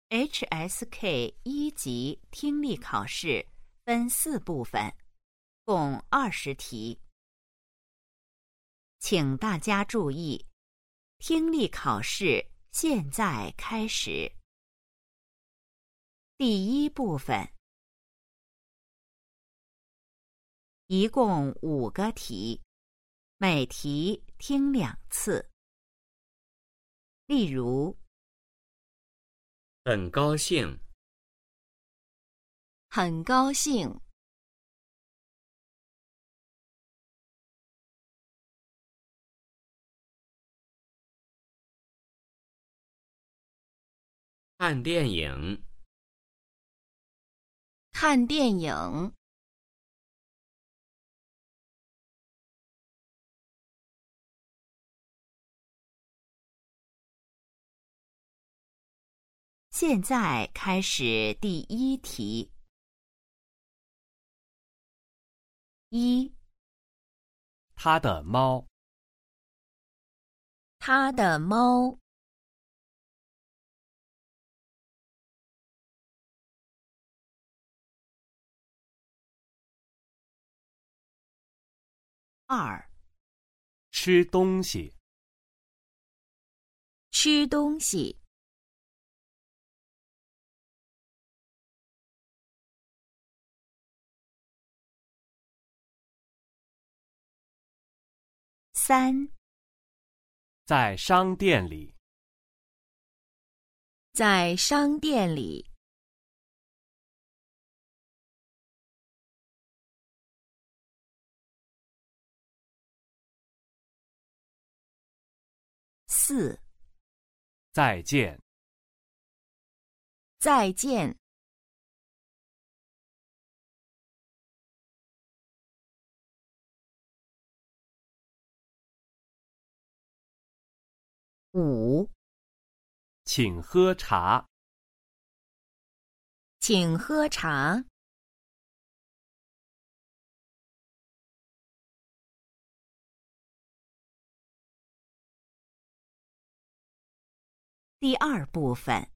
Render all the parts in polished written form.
HSK 一级听力考试分4部分，共20题。请大家注意，听力考试现在开始。第1部分，一共5个题，每题听2次。例如， 很高兴， 很高兴， 看电影， 看电影， 现在开始第1题。1、 他的猫， 他的猫， 2、 吃东西， 吃东西， 3、 在商店里， 在商店里， 4、 再见， 再见， 5、 请喝茶， 请喝茶， 第2部分，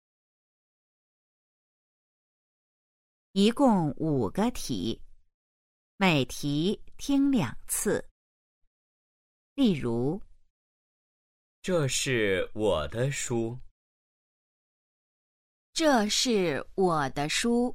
一共5个题，每题听2次。例如， 这是我的书， 这是我的书，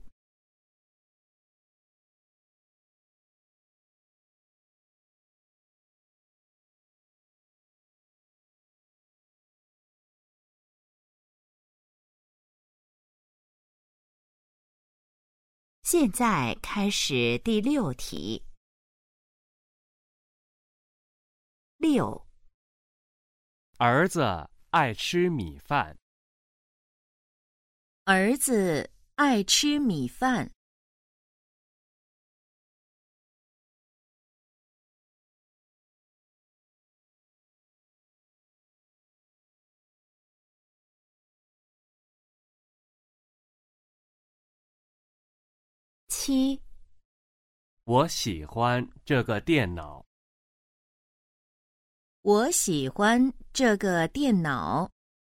现在开始第6题。6、 儿子爱吃米饭， 儿子爱吃米饭， 7、 我喜欢这个电脑， 我喜欢这个电脑，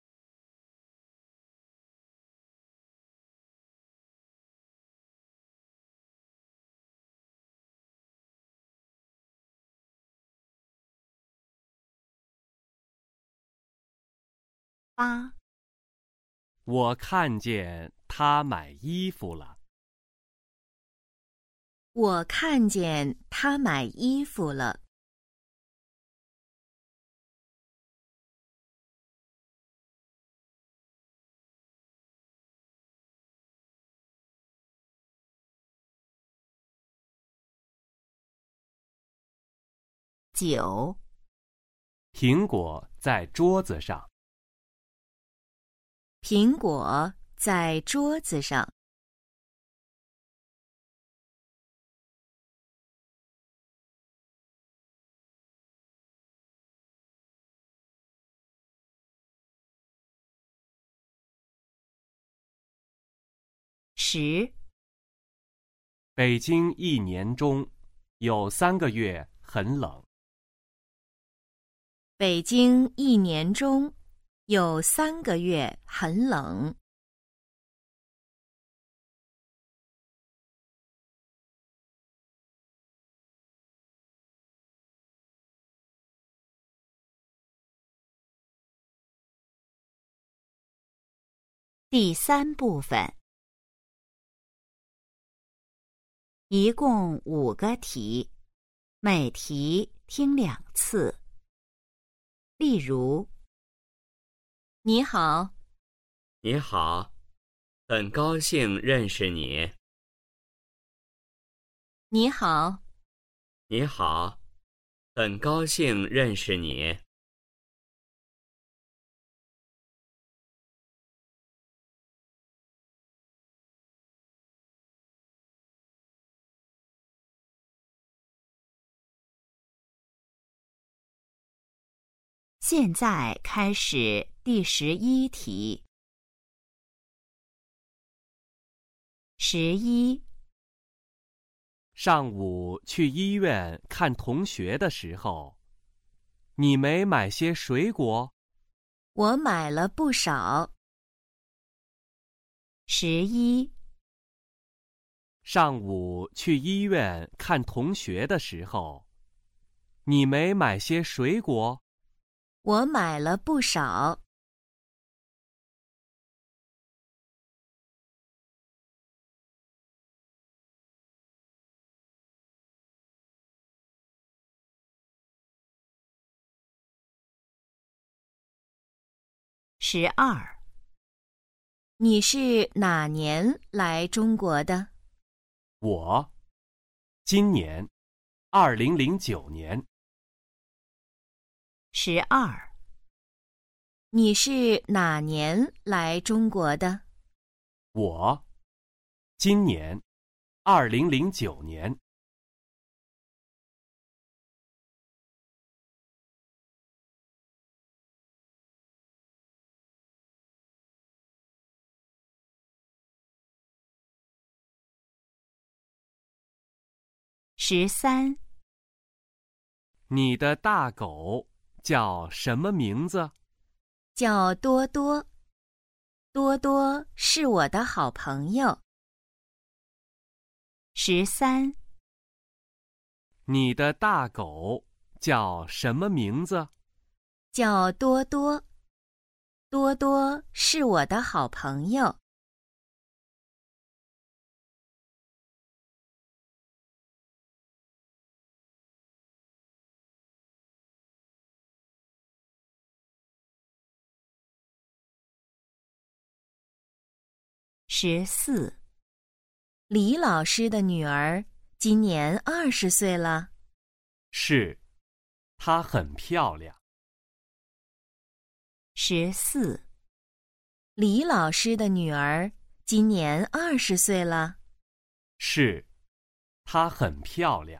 8、 我看见他买衣服了， 我看见他买衣服了， 9、 苹果在桌子上， 苹果在桌子上， 10、 北京1年中有3个月很冷， 北京1年中有3个月很冷。 第3部分，一共5个题，每题听2次。例如， 你好， 你好，很高兴认识你。 你好， 你好，很高兴认识你。 现在开始第11题。11， 上午去医院看同学的时候，你没买些水果？ 我买了不少。 11， 上午去医院看同学的时候，你没买些水果？ 我买了不少。 12， 你是哪年来中国的？ 我，今年，2009年。 12， 你是哪年来中国的？ 我，今年，2009年。 13， 你的大狗叫什么名字？ 叫多多。多多是我的好朋友。 13， 你的大狗叫什么名字？ 叫多多。多多是我的好朋友。 14， 李老师的女儿今年20岁了。 是，她很漂亮。 14， 李老师的女儿今年20岁了。 是，她很漂亮。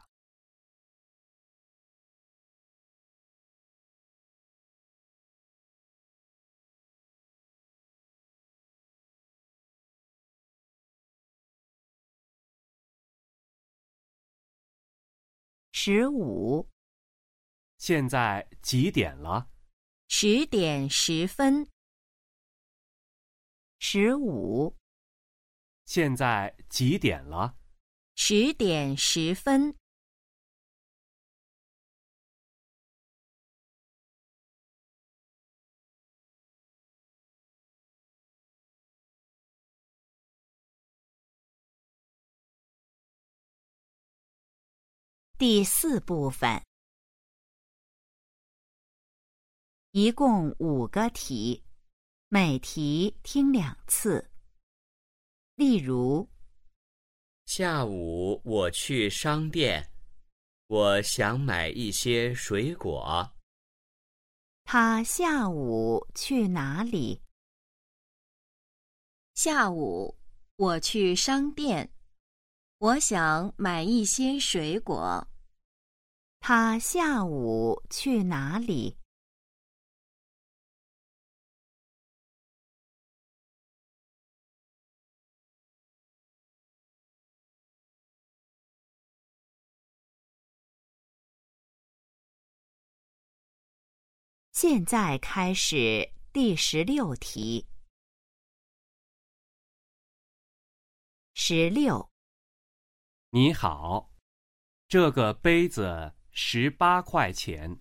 15， 现在几点了 10点10分。 15， 现在几点了 10点10分。 第4部分，一共5个题，每题听2次。例如， 下午我去商店，我想买一些水果。 他下午去哪里？ 下午我去商店，我想买一些水果。 他下午去哪里？现在开始第16题。16， 你好，这个杯子18块钱。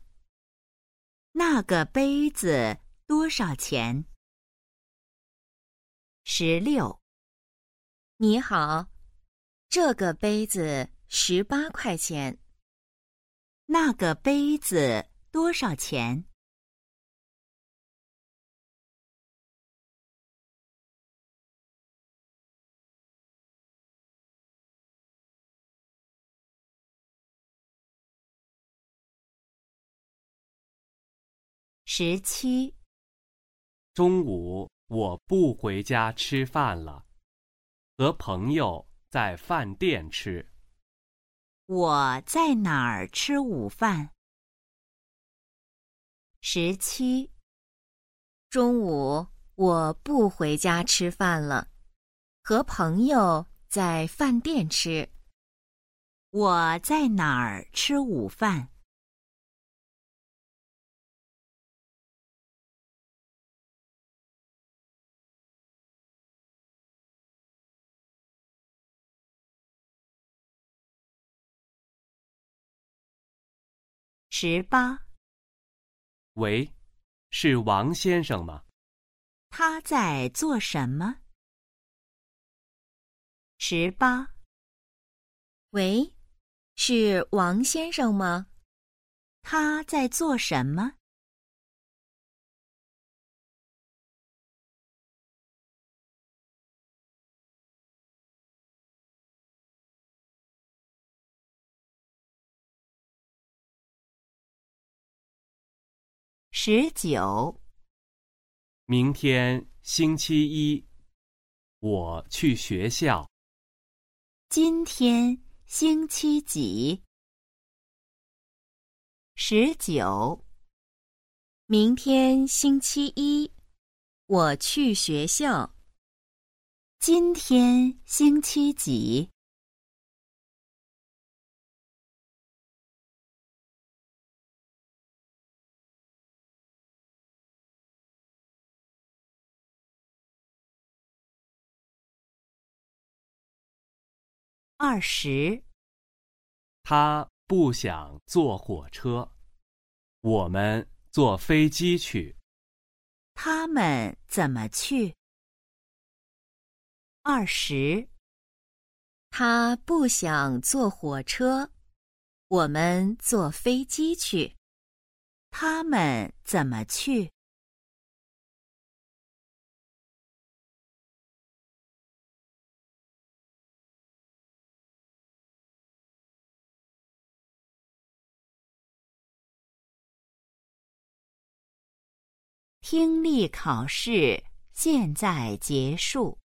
那个杯子多少钱 16。 你好，这个杯子18块钱。 那个杯子多少钱？17。 中午我不回家吃饭了，和朋友在饭店吃。 我在哪儿吃午饭？17。 中午我不回家吃饭了，和朋友在饭店吃。 我在哪儿吃午饭？18。 喂，是王先生吗？ 他在做什么？18。 喂，是王先生吗？ 他在做什么？19。 明天星期一，我去学校。 今天星期几？19。 明天星期一，我去学校。 今天星期几？20。 他不想坐火车，我们坐飞机去。 他们怎么去？20。 他不想坐火车，我们坐飞机去。 他们怎么去听力考试现在结束。